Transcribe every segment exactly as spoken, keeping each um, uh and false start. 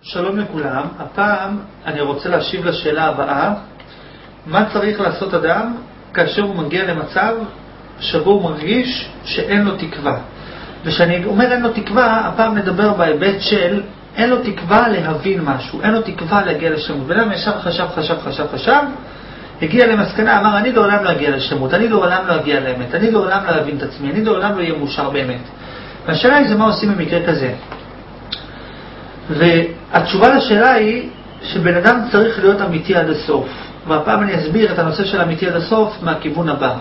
שלום לכולם. הפעם אני רוצה להשיב לשאלה הבאה: מה צריך לעשות אדם כאשר הוא מגיע למצב שבו הוא מרגיש שאין לו תקווה? ושאני אומר אין לו תקווה, הפעם נדבר בהיבט של אין לו תקווה להבין משהו, אין לו תקווה להגיע לשלמות. בן אדם ישר חשב, חשב, חשב, חשב, הגיע למסקנה, אמר אני לעולם לא אגיע לשלמות, אני לעולם לא אגיע לאמת, אני לעולם לא אבין את עצמי, אני לעולם לא אהיה מאושר באמת. והשאלה היא זה מה עושים במקרה כזה. והתשובה לשאלה היא שבן אדם צריך להיות אמיתי עד הסוף. והפעם אני אסביר את הנושא של אמיתי עד הסוף מהכיוון הבא.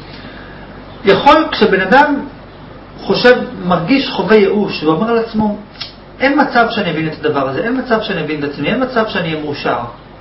יכול כשבן אדם חושב, מרגיש חווה ייאוש ואומר לעצמו אין מצב שאני אבין את הדבר הזה, אין מצב שאני אבין את עצמי, אין מצב שאני אהיה מאושר.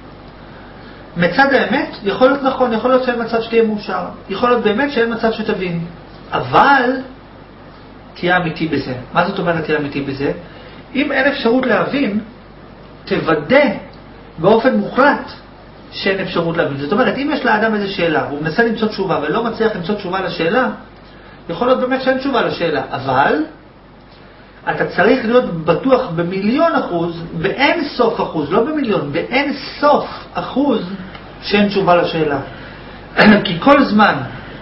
מצד האמת יכול להיות נכון, יכול להיות שאין מצב שתהיה מאושר, יכול להיות באמת שאין מצב שתבין, אבל תהיה אמיתי בזה. מה זאת אומרת תהיה אמיתי בזה? אם אין אפשרות להבין, תוודא באופן מוחלט שאין אפשרות להבין. זאת אומרת, אם יש לאדם איזו שאלה, הוא מנסה למצוא תשובה ולא מצליח למצוא תשובה לשאלה, יכול להיות באמת שאין תשובה לשאלה, אבל אתה צריך להיות בטוח במיליון אחוז, באין סוף אחוז, לא במיליון, באין סוף אחוז שאין תשובה לשאלה. כי כל זמן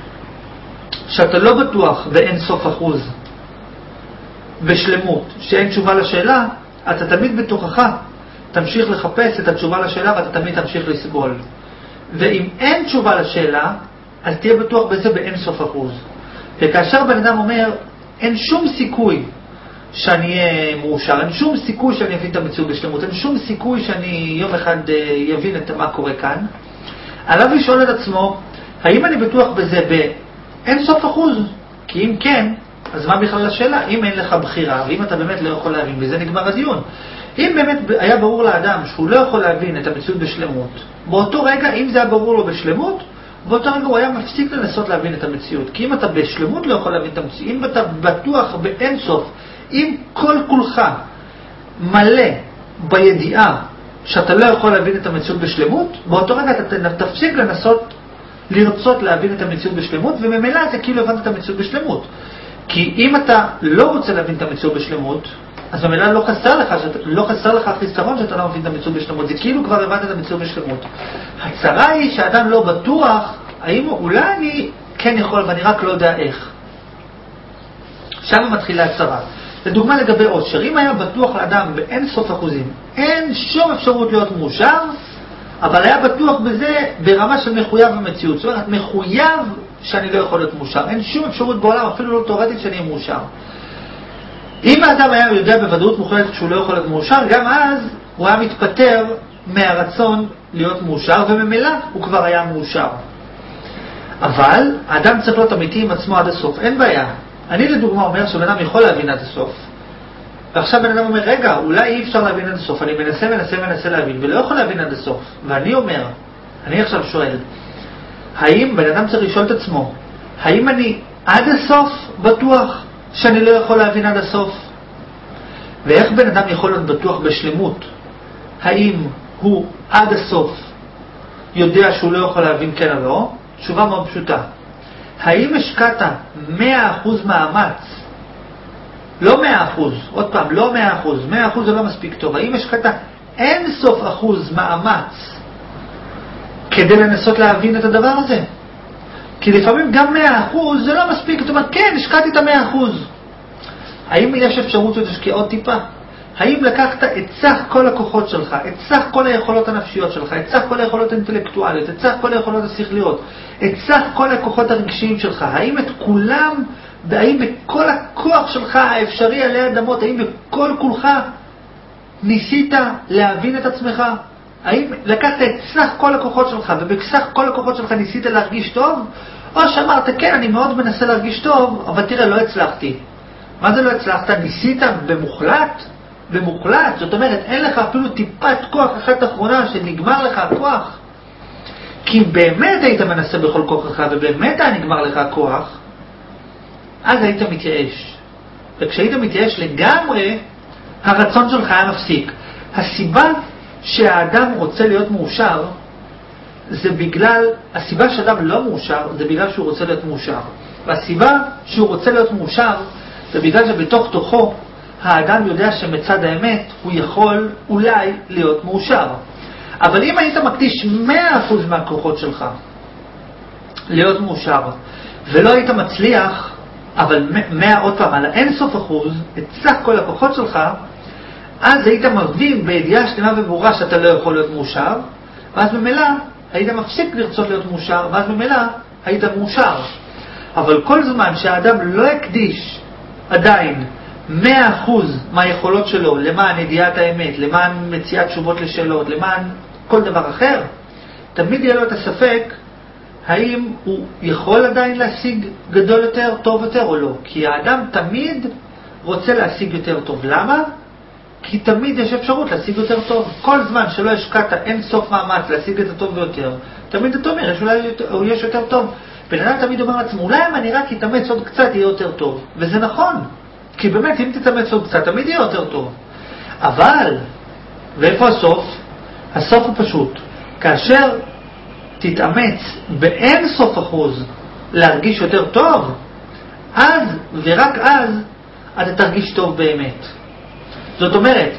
שאתה לא בטוח באין סוף אחוז בשלמות שאין תשובה לשאלה, אתה תמיד בתוכך תמשיך לחפש את התשובה לשאלה ואתה תמיד תמשיך לסבול. ואם אין תשובה לשאלה, אז תהיה בטוח בזה באין סוף אחוז. וכאשר בן אדם אומר אין שום סיכוי שאני אהיה מאושר, אין שום סיכוי שאני אבין את המציאות בשלמות, אין שום סיכוי שאני יום אחד יבין את מה קורה כאן, עליו לשאול את עצמו האם אני בטוח בזה באין סוף אחוז? כי אם כן, אז מה בכלל השאלה? אם אין לך בחירה ואם אתה באמת לא יכול להבין, בזה נגמר הדיון. אם באמת היה ברור לאדם שהוא לא יכול להבין את המציאות בשלמות, באותו רגע, אם זה היה ברור לו בשלמות, באותו רגע הוא היה מפסיק לנסות להבין את המציאות. כי אם אתה בשלמות לא יכול להבין את המציאות, אם אתה בטוח באין סוף, אם כל כולך מלא בידיעה שאתה לא יכול להבין את המציאות בשלמות, באותו רגע אתה תפסיק לנסות לרצות להבין את המציאות בשלמות, וממילא זה כאילו הבנת את המציאות בשלמות. כי אם אתה לא רוצה להבין את המציאות בשלמות, אז ממילא לא חסר לך, לא חסר לך חיסרון שאתה לא מבין את המציאות בשלמות. זה כאילו כבר הבנת את המציאות בשלמות. הצרה היא שאדם לא בטוח, האם אולי אני כן יכול, ואני רק לא יודע איך. שם מתחילה הצרה. לדוגמה לגבי אושר, אם היה בטוח לאדם באין סוף אחוזים, אין שום אפשרות להיות מאושר, אבל היה בטוח בזה ברמה של מחויב המציאות. זאת אומרת, מחויב שאני לא יכול להיות מאושר. אין שום אפשרות בעולם, אפילו לא תיאורטית, שאני אהיה מאושר. אם האדם היה יודע בוודאות מוחלטת שהוא לא יכול להיות מאושר, גם אז הוא היה מתפטר מהרצון להיות מאושר, וממילא הוא כבר היה מאושר. אבל האדם צריך להיות אמיתי עם עצמו עד הסוף. אין בעיה. אני לדוגמה אומר שבן אדם יכול להבין עד הסוף. ועכשיו בן אדם אומר, רגע, אולי אי אפשר להבין עד הסוף. אני מנסה, מנסה, מנסה להבין, ולא יכול להבין עד הסוף. ואני אומר, אני עכשיו שואל, האם, בן אדם צריך לשאול את עצמו, האם אני עד הסוף בטוח שאני לא יכול להבין עד הסוף? ואיך בן אדם יכול להיות בטוח בשלמות? האם הוא עד הסוף יודע שהוא לא יכול להבין כן או לא? תשובה מאוד פשוטה. האם השקעת מאה אחוז מאמץ, לא מאה אחוז, עוד פעם, לא מאה אחוז, מאה אחוז זה לא מספיק טוב, האם השקעת אין סוף אחוז מאמץ כדי לנסות להבין את הדבר הזה? כי לפעמים גם מאה אחוז זה לא מספיק, זאת אומרת, כן, השקעתי את המאה אחוז. האם יש אפשרות שתשקיע עוד טיפה? האם לקחת את סך כל הכוחות שלך, את סך כל היכולות הנפשיות שלך, את סך כל היכולות האינטלקטואליות, את סך כל היכולות השכליות, את סך כל הכוחות הרגשיים שלך, האם את כולם, האם בכל הכוח שלך האפשרי עלי אדמות, האם בכל כולך ניסית להבין את עצמך? האם לקחת את סך כל הכוחות שלך ובסך כל הכוחות שלך ניסית להרגיש טוב? או שאמרת, כן, אני מאוד מנסה להרגיש טוב, אבל תראה, לא הצלחתי. מה זה לא הצלחת? ניסית במוחלט? במוחלט, זאת אומרת, אין לך אפילו טיפת כוח אחת אחרונה שנגמר לך הכוח. כי באמת היית מנסה בכל כוחך ובאמת היה נגמר לך הכוח, אז היית מתייאש. וכשהיית מתייאש לגמרי, הרצון שלך היה מפסיק. הסיבה שהאדם רוצה להיות מאושר, זה בגלל, הסיבה שאדם לא מאושר, זה בגלל שהוא רוצה להיות מאושר. והסיבה שהוא רוצה להיות מאושר, זה בגלל שבתוך תוכו האדם יודע שמצד האמת הוא יכול אולי להיות מאושר. אבל אם היית מקדיש מאה אחוז מהכוחות שלך להיות מאושר, ולא היית מצליח, אבל מאה עוד פעם, על האינסוף אחוז, את סך כל הכוחות שלך, אז היית מבין בידיעה שלמה וברורה שאתה לא יכול להיות מאושר, ואז במילא היית מפסיק לרצות להיות מאושר, ואז במילא היית מאושר. אבל כל זמן שהאדם לא יקדיש עדיין מאה אחוז מהיכולות שלו למען ידיעת האמת, למען מציאת תשובות לשאלות, למען כל דבר אחר, תמיד יהיה לו את הספק האם הוא יכול עדיין להשיג גדול יותר, טוב יותר או לא. כי האדם תמיד רוצה להשיג יותר טוב. למה? כי תמיד יש אפשרות להשיג יותר טוב. כל זמן שלא השקעת אין סוף מאמץ להשיג את הטוב ביותר, תמיד אתה אומר, יש, אולי יותר, יש יותר טוב. בן אדם תמיד אומר לעצמו, אולי אם אני רק אתאמץ עוד קצת יהיה יותר טוב. וזה נכון. כי באמת אם תתאמץ עוד קצת תמיד יהיה יותר טוב. אבל, ואיפה הסוף? הסוף הוא פשוט. כאשר תתאמץ באין סוף אחוז להרגיש יותר טוב, אז ורק אז אתה תרגיש טוב באמת. זאת אומרת,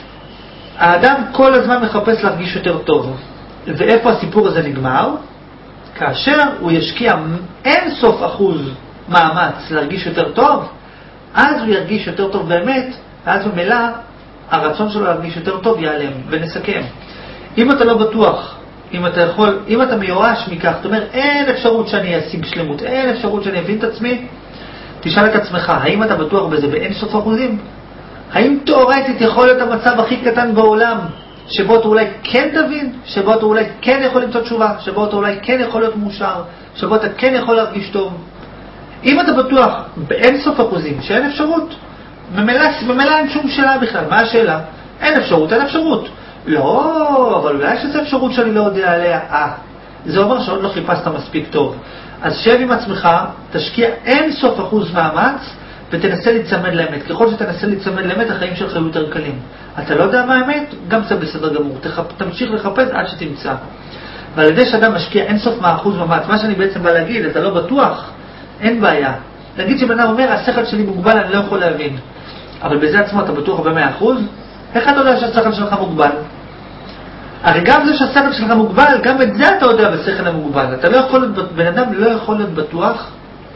האדם כל הזמן מחפש להרגיש יותר טוב. ואיפה הסיפור הזה נגמר? כאשר הוא ישקיע אין סוף אחוז מאמץ להרגיש יותר טוב, אז הוא ירגיש יותר טוב באמת, ואז במילא הרצון שלו להרגיש יותר טוב ייעלם. ונסכם. אם אתה לא בטוח, אם אתה יכול, אם אתה מיואש מכך, אתה אומר, אין אפשרות שאני אשיג שלמות, אין אפשרות שאני אבין את עצמי, תשאל את עצמך, האם אתה בטוח בזה באין סוף אחוזים? האם תיאורטית יכול להיות המצב הכי קטן בעולם, שבו אתה אולי כן תבין, שבו אתה אולי כן יכול למצוא תשובה, שבו אתה אולי כן יכול להיות מאושר, שבו אתה כן יכול להרגיש טוב? אם אתה בטוח באין סוף אחוזים שאין אפשרות, במילא אין שום שאלה בכלל. מה השאלה? אין אפשרות, אין אפשרות. לא, אבל אולי יש איזו אפשרות שאני לא יודע עליה. אה, זה אומר שעוד לא חיפשת מספיק טוב. אז שב עם עצמך, תשקיע אין סוף אחוז מאמץ, ותנסה להצמד לאמת. ככל שתנסה להצמד לאמת, החיים שלך יהיו יותר קלים. אתה לא יודע מה האמת? גם זה בסדר גמור. תחפ... תמשיך לחפש עד שתמצא. ועל ידי שאדם משקיע אין סוף מאחוז מאמץ, מה שאני בעצם בא להגיד, אתה לא בטוח, אין בעיה. להגיד שבן אדם אומר, השכל שלי מוגבל, אני לא יכול להבין. אבל בזה עצמו אתה בטוח ב-מאה אחוז? איך אתה יודע שהשכל שלך מוגבל? הרי גם זה שהשכל שלך מוגבל, גם את זה אתה יודע בשכל המוגבל. אתה לא יכול להיות, בן אדם לא יכול להיות בטוח,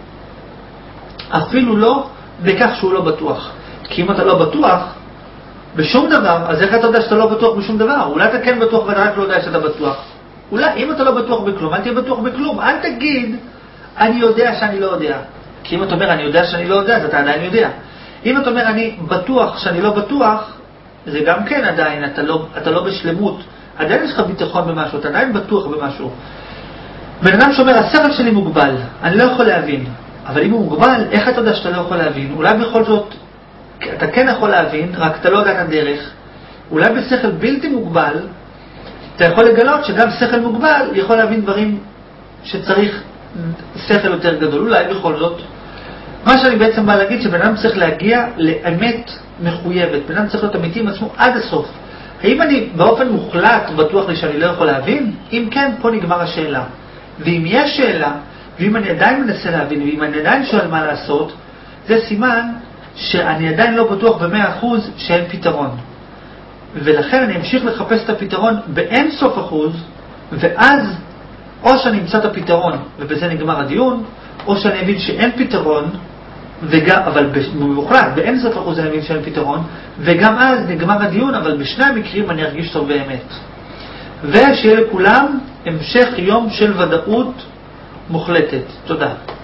אפילו לא בכך שהוא לא בטוח. כי אם אתה לא בטוח בשום דבר, אז איך אתה יודע שאתה לא בטוח בשום דבר? אולי אתה כן בטוח ואתה רק לא יודע שאתה בטוח. אולי אם אתה לא בטוח בכלום, אל תהיה בטוח בכלום. אל תגיד, אני יודע שאני לא יודע. כי אם אתה אומר, אני יודע שאני לא יודע, אז אתה עדיין יודע. אם אתה אומר, אני בטוח שאני לא בטוח, זה גם כן עדיין, אתה לא, אתה לא בשלמות. עדיין יש לך ביטחון במשהו, אתה עדיין בטוח במשהו. בן אדם שאומר, השכל שלי מוגבל, אני לא יכול להבין. אבל אם הוא מוגבל, איך אתה יודע שאתה לא יכול להבין? אולי בכל זאת, אתה כן יכול להבין, רק אתה לא יודע את הדרך. אולי בשכל בלתי מוגבל, אתה יכול לגלות שגם שכל מוגבל יכול להבין דברים שצריך שכל יותר גדול. אולי בכל זאת, מה שאני בעצם בא להגיד, שבן אדם צריך להגיע לאמת מחויבת. בן אדם צריך להיות אמיתי עם עצמו עד הסוף. האם אני באופן מוחלט בטוח לי שאני לא יכול להבין? אם כן, פה נגמר השאלה. ואם יש שאלה, ואם אני עדיין מנסה להבין, ואם אני עדיין שואל מה לעשות, זה סימן שאני עדיין לא בטוח ב-מאה אחוז שאין פתרון. ולכן אני אמשיך לחפש את הפתרון באין סוף אחוז, ואז או שאני אמצא את הפתרון ובזה נגמר הדיון, או שאני אבין שאין פתרון, וגם, אבל במוחלט, באין סוף אחוז אני אבין שאין פתרון, וגם אז נגמר הדיון, אבל בשני המקרים אני ארגיש טוב באמת. ושיהיה לכולם המשך יום של ודאות מוחלטת. תודה.